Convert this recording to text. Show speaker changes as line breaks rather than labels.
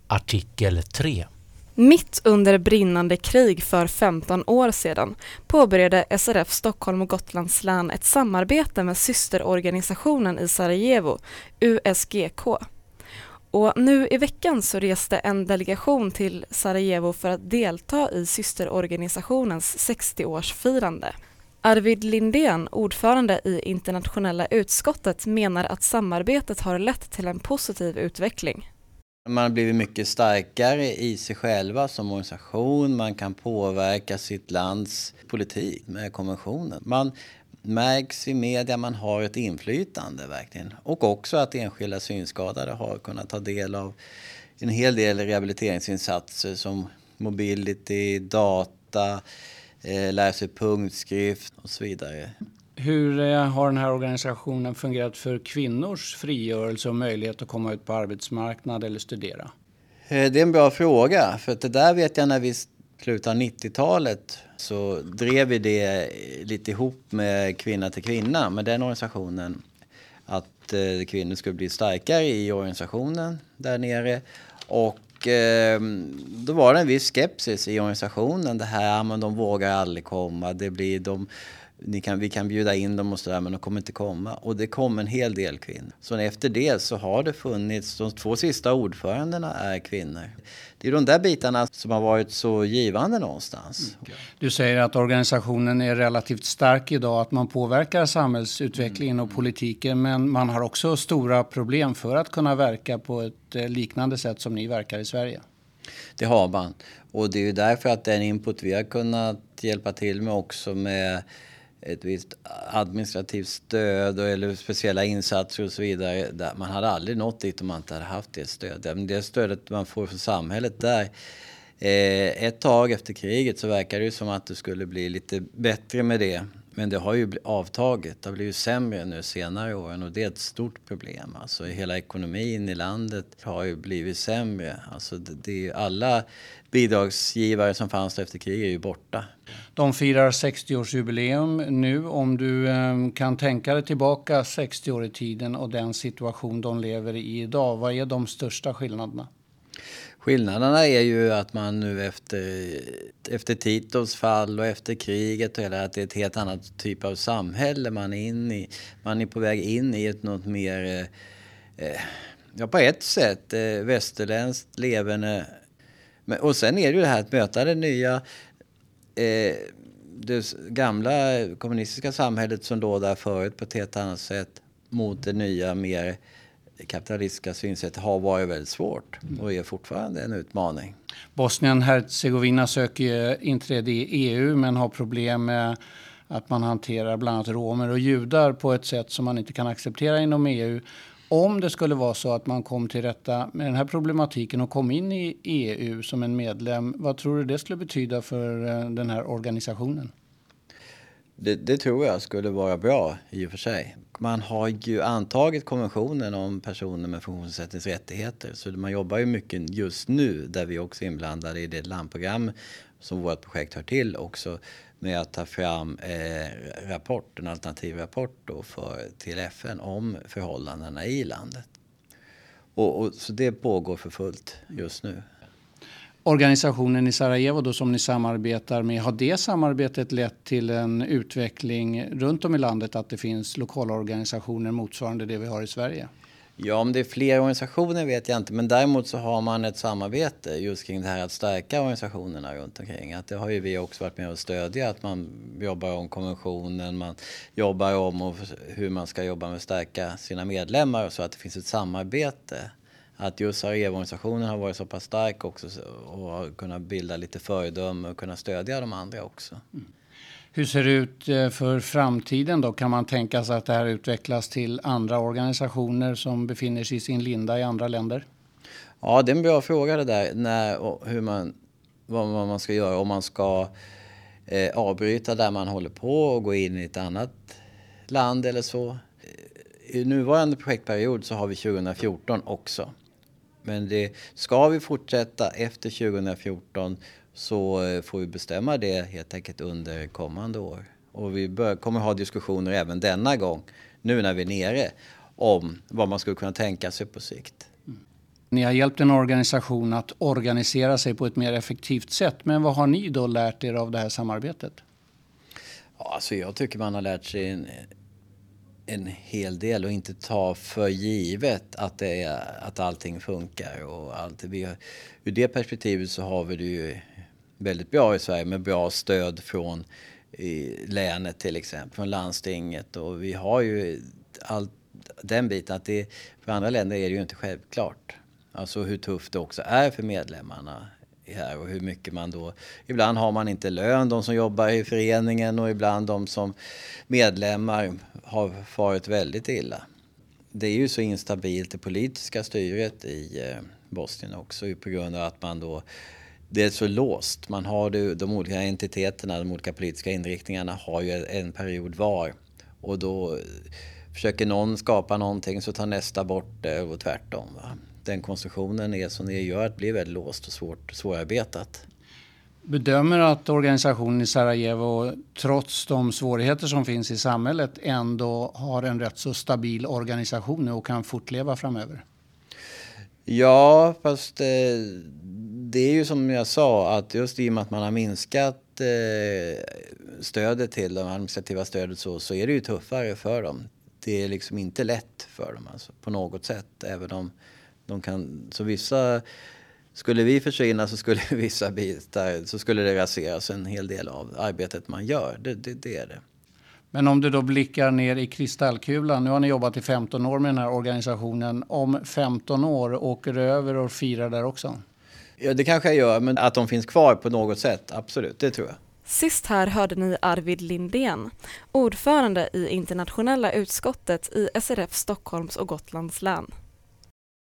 Artikel 3.
Mitt under brinnande krig för 15 år sedan påbörjade SRF Stockholm och Gotlands län ett samarbete med systerorganisationen i Sarajevo, USGK. Och nu i veckan så reste en delegation till Sarajevo för att delta i systerorganisationens 60-årsfirande. Arvid Lindén, ordförande i internationella utskottet, menar att samarbetet har lett till en positiv utveckling.
Man har blivit mycket starkare i sig själva som organisation. Man kan påverka sitt lands politik med konventionen. Man märks i media, man har ett inflytande verkligen. Och också att enskilda synskadade har kunnat ta del av en hel del rehabiliteringsinsatser som mobility, data, lära sig punktskrift och så vidare.
Hur har den här organisationen fungerat för kvinnors frigörelse och möjlighet att komma ut på arbetsmarknad eller studera?
Det är en bra fråga, för att det där vet jag när vi slutade 90-talet så drev vi det lite ihop med Kvinna till kvinna, med den organisationen, att kvinnor skulle bli starkare i organisationen där nere. Och då var det en viss skepsis i organisationen. Det här, men de vågar aldrig komma, det blir vi kan bjuda in dem och sådär, men de kommer inte komma. Och det kom en hel del kvinnor. Så efter det så har det funnits, de 2 sista ordförandena är kvinnor. Det är de där bitarna som har varit så givande någonstans.
Du säger att organisationen är relativt stark idag, att man påverkar samhällsutvecklingen och politiken, men man har också stora problem för att kunna verka på ett liknande sätt som ni verkar i Sverige.
Det har man. Och det är ju därför att den input vi har kunnat hjälpa till med också med ett visst administrativt stöd eller speciella insatser och så vidare. Man hade aldrig nått dit om man inte hade haft det stödet. Men det stödet man får från samhället där. Ett tag efter kriget så verkar det ju som att det skulle bli lite bättre med det. Men det har ju avtagit. Det har blivit sämre nu senare åren och det är ett stort problem. Alltså hela ekonomin i landet har ju blivit sämre. Alltså det är alla bidragsgivare som fanns efter kriget är ju borta.
De firar 60-årsjubileum nu. Om du kan tänka dig tillbaka 60 år i tiden och den situation de lever i idag, vad är de största skillnaderna?
Skillnaderna är ju att man nu efter Titos fall och efter kriget och att det är ett helt annat typ av samhälle man är inne i. Man är på väg in i något mer, på ett sätt, västerländskt levande. Och sen är det ju det här att möta det nya, det gamla kommunistiska samhället som låg där förut på ett helt annat sätt mot det nya mer kapitalistiska synsättet har varit väldigt svårt och är fortfarande en utmaning.
Bosnien-Hercegovina söker inträde i EU men har problem med att man hanterar bland annat romer och judar på ett sätt som man inte kan acceptera inom EU. Om det skulle vara så att man kom till rätta med den här problematiken och kom in i EU som en medlem, vad tror du det skulle betyda för den här organisationen?
Det tror jag skulle vara bra i och för sig. Man har ju antagit konventionen om personer med funktionsnedsättningsrättigheter. Så man jobbar ju mycket just nu där vi också är inblandade i det landprogram som vårt projekt hör till också med att ta fram en alternativ rapport då till FN om förhållandena i landet. Så det pågår för fullt just nu.
Organisationen i Sarajevo då som ni samarbetar med, har det samarbetet lett till en utveckling runt om i landet att det finns lokala organisationer motsvarande det vi har i Sverige? Ja,
om det är fler organisationer vet jag inte, men däremot så har man ett samarbete just kring det här att stärka organisationerna runt omkring. Att det har ju vi också varit med att stödja, att man jobbar om konventionen, man jobbar om hur man ska jobba med att stärka sina medlemmar så att det finns ett samarbete. Att just Sarajevo-organisationen har varit så pass stark också och har kunnat bilda lite föredöme och kunna stödja de andra också.
Hur ser det ut för framtiden då? Kan man tänka sig att det här utvecklas till andra organisationer som befinner sig i sin linda i andra länder?
Ja, det är en bra fråga det där. Vad man ska göra, om man ska avbryta där man håller på och gå in i ett annat land eller så. I nuvarande projektperiod så har vi 2014 också. Men ska vi fortsätta efter 2014 så får vi bestämma det helt enkelt under kommande år. Och vi kommer ha diskussioner även denna gång, nu när vi är nere, om vad man skulle kunna tänka sig på sikt.
Ni har hjälpt en organisation att organisera sig på ett mer effektivt sätt. Men vad har ni då lärt er av det här samarbetet?
Ja, alltså jag tycker man har lärt sig en hel del och inte ta för givet att allting funkar. Och ur det perspektivet så har vi det ju väldigt bra i Sverige med bra stöd från länet till exempel, från landstinget. Och vi har ju den biten att för andra länder är det ju inte självklart. Alltså hur tufft det också är för medlemmarna här och hur mycket man då... Ibland har man inte lön, de som jobbar i föreningen, och ibland de som medlemmar har farit väldigt illa. Det är ju så instabilt det politiska styret i Bosnien också på grund av att man då... Det är så låst. Man har de olika entiteterna, de olika politiska inriktningarna har ju en period var. Och då försöker någon skapa någonting så tar nästa bort det och tvärtom. Va? Den konstruktionen är som det gör att det blir väldigt låst och svårarbetat.
Bedömer att organisationen i Sarajevo, trots de svårigheter som finns i samhället, ändå har en rätt så stabil organisation och kan fortleva framöver?
Ja, fast det är ju som jag sa att just i och med att man har minskat stödet till de administrativa stödet så är det ju tuffare för dem. Det är liksom inte lätt för dem alltså, på något sätt. Även om de kan, så vissa, skulle vi försvinna så skulle vissa bitar, så skulle det raseras en hel del av arbetet man gör. Det är det.
Men om du då blickar ner i kristallkulan, nu har ni jobbat i 15 år med den här organisationen. Om 15 år åker du över och firar där också? Ja,
det kanske jag gör, men att de finns kvar på något sätt, absolut, det tror jag.
Sist här hörde ni Arvid Lindén, ordförande i internationella utskottet i SRF Stockholms och Gotlands län.